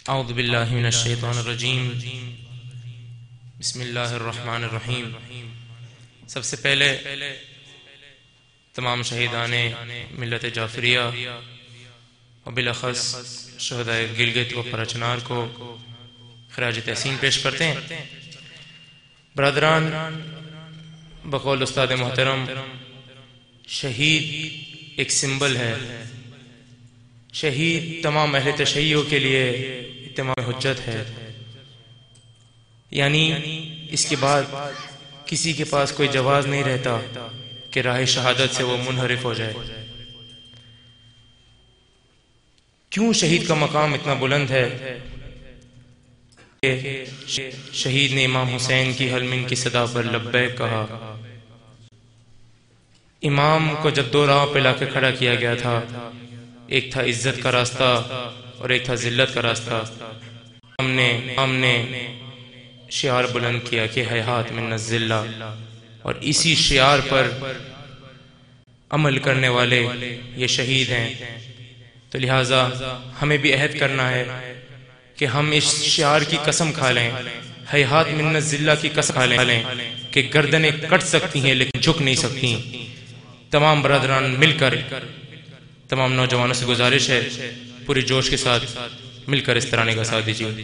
اعوذ باللہ من الشیطان الرجیم بسم اللہ الرحمن الرحیم۔ سب سے پہلے تمام شہیدان ملت جعفریہ اور بالاخص شہدائے گلگت و پرچنار کو خراج تحسین پیش کرتے ہیں۔ برادران، بقول استاد محترم، شہید ایک سمبل ہے۔ شہید تمام اہل تشیع کے لیے اتمام حجت ہے، یعنی اس کے بعد کسی کے پاس کوئی جواز نہیں رہتا کہ راہ شہادت سے وہ منحرف ہو جائے۔ کیوں شہید کا مقام اتنا بلند ہے کہ شہید نے امام حسین کی حلمن کی صدا پر لبیک کہا۔ امام کو جب دو راہ پہ لا کے کھڑا کیا گیا تھا، ایک تھا عزت کا راستہ اور ایک تھا ذلت کا راستہ۔ ہم نے شعار بلند کیا کہ حیات من الذلہ، اور اسی شعار پر عمل کرنے والے یہ شہید ہیں۔ تو لہٰذا ہمیں بھی عہد کرنا ہے کہ ہم اس شعار کی قسم کھا لیں، حیات من الذلہ کی قسم کھا لیں کہ گردنیں کٹ سکتی ہیں لیکن جھک نہیں سکتی۔ تمام برادران مل کر، تمام نوجوانوں سے گزارش ہے، پوری جوش کے ساتھ مل کر اس ترانے کا ساتھ دیجیے۔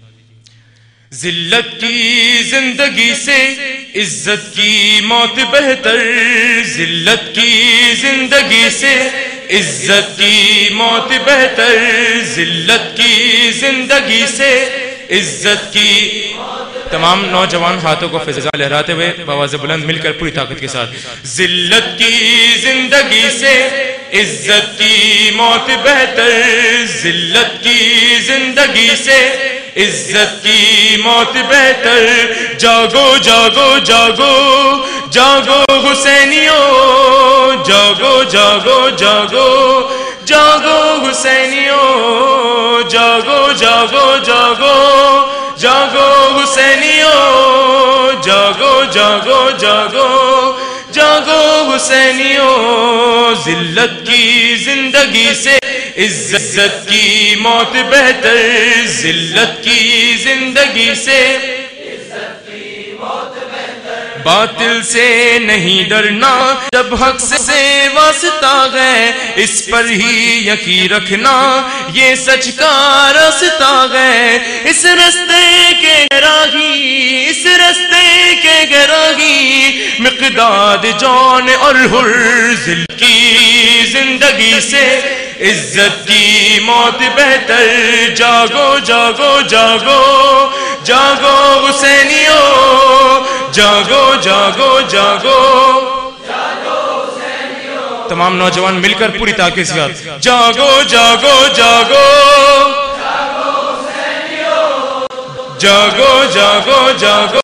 ذلت کی زندگی سے عزت کی موت بہتر، ذلت کی زندگی سے عزت کی موت بہتر، ذلت کی زندگی سے عزت کی۔ تمام نوجوان ہاتھوں کو فضا لہراتے ہوئے بآواز بلند مل کر پوری طاقت کے ساتھ، ذلت کی زندگی سے عزت کی موت بہتر، ذلت کی زندگی سے عزت کی موت بہتر۔ جاگو جاگو جاگو جاگو حسینیو، جاگو جاگو جاگو جاگو حسینیو، جاگو جاگو جاگو جاگو حسینیو، جاگو جاگو جاگو جاگو حسینیو۔ ذلت کی زندگی سے عزت کی موت بہتر، ذلت کی زندگی سے عزت کی موت بہتر۔ باطل سے نہیں ڈرنا جب حق سے واسطہ ہے، اس پر ہی یقین رکھنا یہ سچ کا راستہ ہے۔ اس راستے کے گراہی، اس راستے کے گراہی، مقداد جان اور حر، ذلت کی زندگی سے عزت کی موت بہتر۔ جاگو جاگو جاگو جاگو حسینیو، جاگو جاگو جاگو جاگو حسینیو۔ تمام نوجوان مل کر پوری طاقت سے جاگو جاگو جاگو جاگو حسینیو، جاگو جاگو جاگو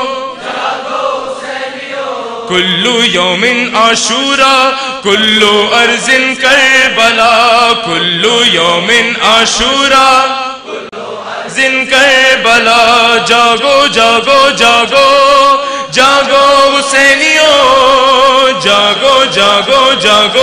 کلو یوم عاشورا کلو ارض کربلا، کلو یوم عاشورا کلو ارض کربلا۔ جاگو جاگو جاگو جاگو حسینیو، جاگو جاگو جاگو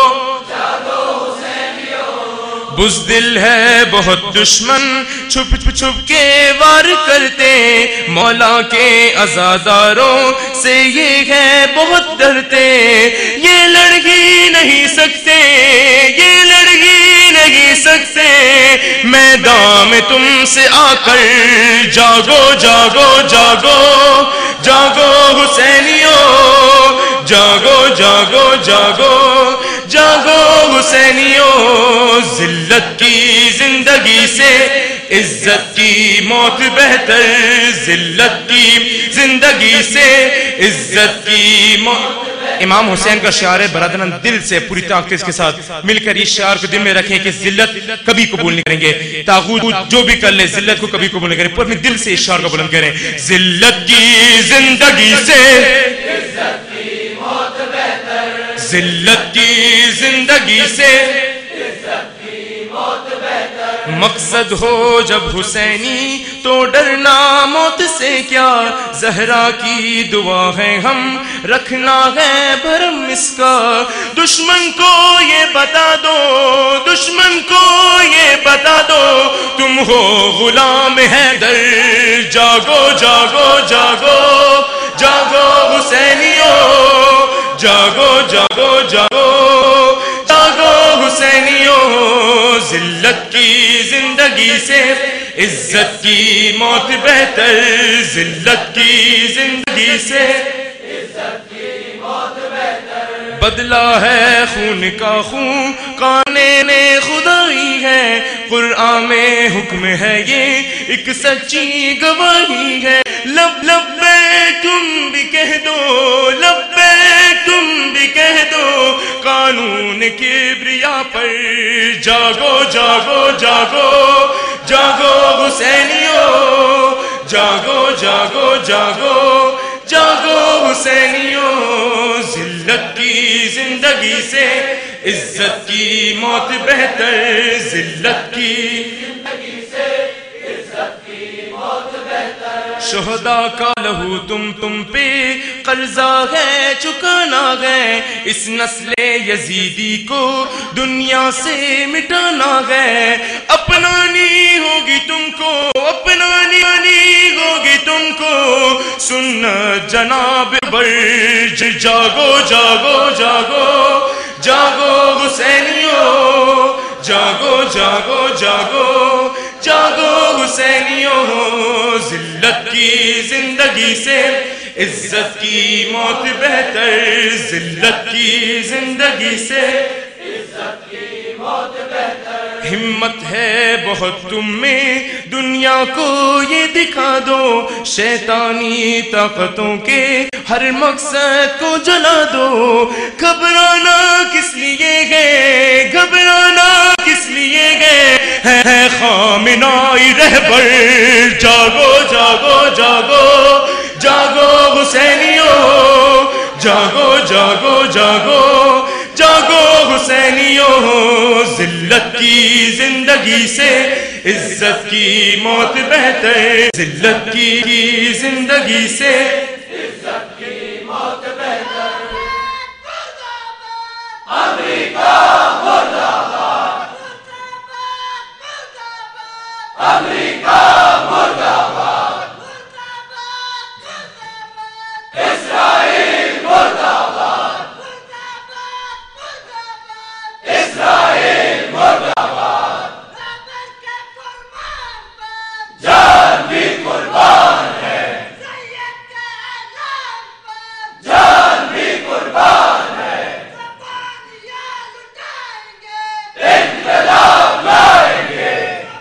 بزدل ہے بہت دشمن، چھپ چھپ کے وار کرتے، مولا کے عزاداروں سے یہ ہے بہت ڈرتے۔ یہ لڑ ہی نہیں سکتے، یہ لڑ ہی نہیں سکتے میدان میں تم سے آ کر۔ جاگو جاگو جاگو جاگو حسینیو، جاگو جاگو جاگو جاگو حسینیو۔ ذلت کی زندگی سے عزت کی موت بہتر، ذلت کی زندگی سے عزت کی موت۔ امام حسین کا شعار ہے برادران، دل سے پوری طاقت کے ساتھ مل کر اس شعار کو دل میں رکھیں کہ ذلت کبھی قبول نہیں کریں گے، طاغوت جو بھی کر لے ذلت کو کبھی قبول نہیں کریں۔ پر اپنے دل سے اس شعار کو بلند کریں، ذلت کی زندگی سے عزت کی موت بہتر، ذلت کی زندگی سے عزت کی موت مقصد ہو جب حسینی تو ڈرنا موت سے کیا، زہرا کی دعا ہے ہم رکھنا ہے بھرم اس کا، دشمن کو یہ بتا دو، دشمن کو یہ بتا دو تم ہو غلام حیدر، جاگو جاگو جاگو جاگو حسینیو، جاگو جاگو جاگو جاگو حسینیو، ذلت کی زندگی سے عزت کی موت بہتر، ذلت کی زندگی سے عزت کی موت بہتر، بدلہ ہے خون کا خون کانے نے خدائی ہے، قرآن میں حکم ہے یہ ایک سچی گواہی ہے، لب لبیک تم بھی کہہ دو، لبیک تم بھی کہہ دو، قانون کبریا پر جاگو جاگو جاگو جاگو حسینیو، جاگو جاگو جاگو جاگو حسینیو، ذلت کی زندگی سے عزت کی موت بہتر، ذلت کی زندگی سے عزت کی موت بہتر، شہداء کا لہو تم پہ قرضہ ہے چکانا ہے، اس نسل یزیدی کو دنیا سے مٹانا ہے، اپنانی ہوگی تم کو، اپنانی ہوگی تم کو سنت جناب برج، جاگو جاگو جاگو جاگو حسینیو، جاگو جاگو جاگو جاگو حسینیو، ذلت کی زندگی سے عزت کی موت بہتر، ذلت کی زندگی سے عزت کی موت بہتر، ہمت ہے بہت تم میں دنیا کو یہ دکھا دو، شیطانی طاقتوں کے ہر مقصد کو جلا دو، گھبرانا کس لیے گئے، گھبرانا کس لیے گئے، ہے خامنائی رہبر، جاگو جاگو جاگو جاگو حسینیو، جاگو جاگو جاگو جاگو حسینیو، ذلت کی زندگی سے عزت کی موت بہتر، ذلت کی زندگی سے عزت کی موت بہتر، امریکہ مرد آباد، امریکہ مرد آباد، اسرائیل مرد آباد، اسرائیل مرد آباد، جان بھی قربان ہے، جان بھی قربان ہے، انقلاب لائیں گے،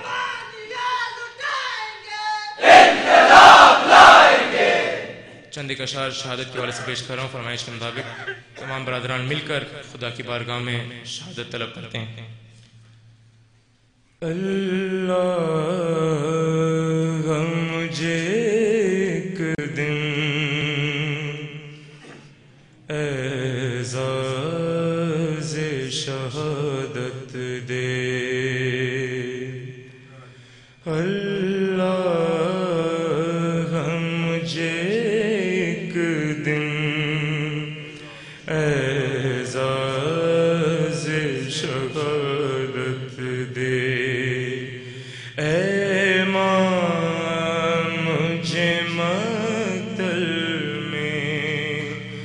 انقلاب لائیں گے۔ چند ایک اشعار شہادت کے حوالے سے پیش کر رہا ہوں، فرمائش کے مطابق تمام برادران مل کر خدا کی بارگاہ میں شہادت طلب کرتے ہیں۔ اللہ مجھے ایک دن اعزاز شہادت دے، اللہ مجھے ایک دن اعزاز شہادت دے، اے ماں مجھے مقتل میں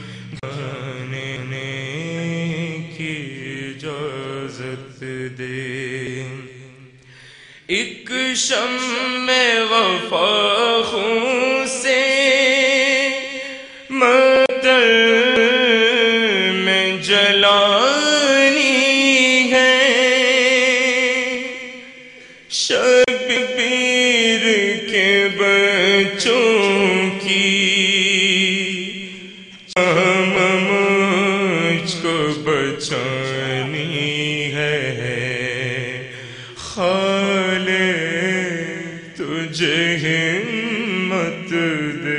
گانے کی اجازت دے، ایک شمع وفا خون سے مقتل میں جلانی ہے، شبیر کے بچوں کی مجھ کو بچانی ہے، خالق تجھے ہمت دے،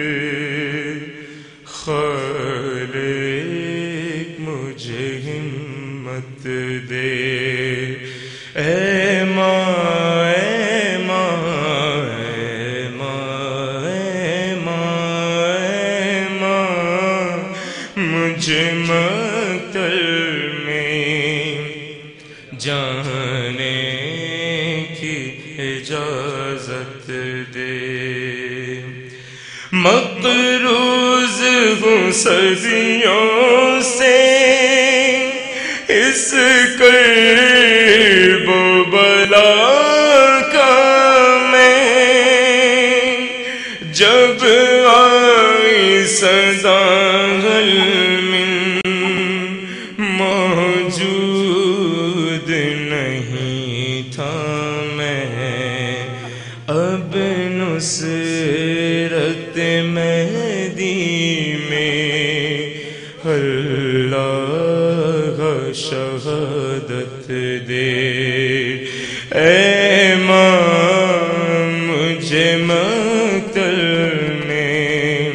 دے. اے ماں اے ماں اے ماں اے ماں اے ماں مجھے مقتل میں جانے کی اجازت دے. مقروض ہوں صدیوں سے اس کرب و بلا کا میں، جب آئی صدا حل من موجود نہیں تھا میں، اب نصرت مہدی میں اللہ شہادت دے. اے ماں مجھے مقتل میں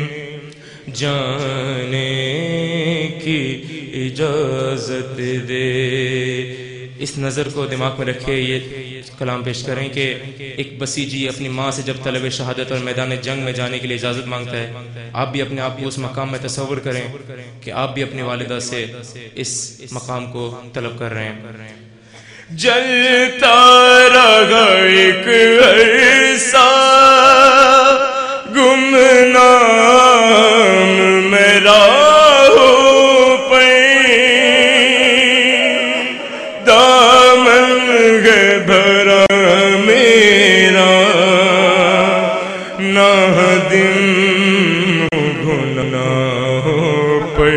جانے کی اجازت دے. اس نظر کو دماغ میں رکھے یہ کلام پیش کریں کہ ایک بسیجی اپنی ماں سے جب طلب شہادت اور میدان جنگ میں جانے کے لیے اجازت مانگتا ہے، آپ بھی اپنے آپ کو اس مقام میں تصور کریں کہ آپ بھی اپنی والدہ سے اس مقام کو طلب کر رہے ہیں. جلتا رہا ایک عرصہ گمنام میرا ہو پہ، دامن ہے بھرا میرا نہ دن گھنا ہو پہ،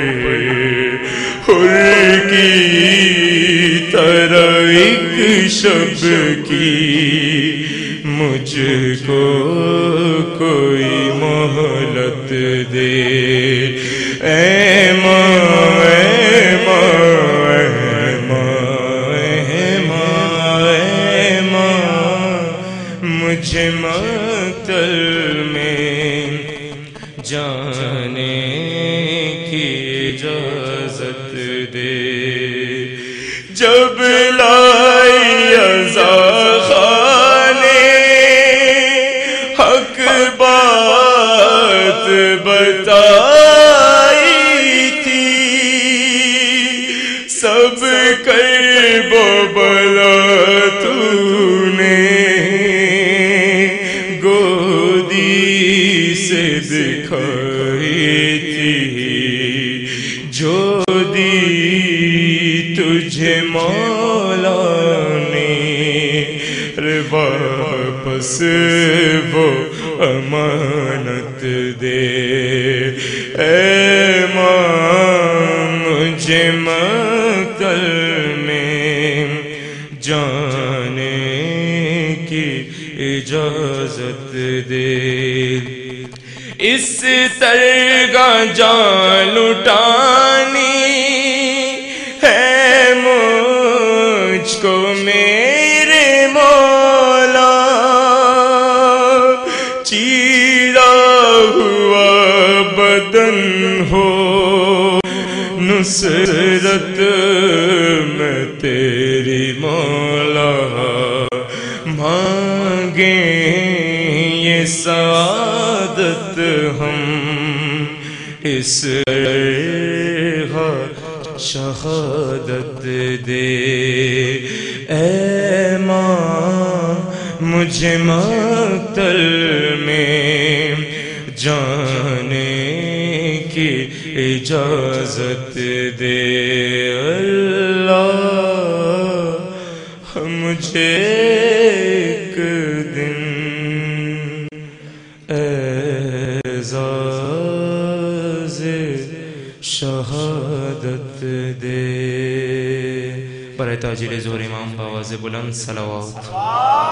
حر کی طرح ایک شب کی مجھ کو کوئی مہلت دے. اے ماں اے ماں اے ماں اے ماں اے ماں مجھے مقتل میں جانے کی اجازت دے. جب لائی عزا خانے حق بات بتائی تھی، سب کرب و بلا تو نے گودی سے دکھائی تھی، جو دی تجھے مولا نے واپس وہ امانت دے. اے ماں مجھے مقتل میں جانے کی اجازت دے. اس طرح جان لٹانی ہے مجھ کو میرے مولا، چیرا ہوا بدن ہو نصرت میں تیری مولا، مانگیں یہ سعادت ہم اس شہادت دے. اے ماں مجھے مقتل میں جانے کی اجازت دے. اللہ مجھے ایک دن اعزاز شہادت دے. برائے تاجر ظہور امام باواز بلند صلوات.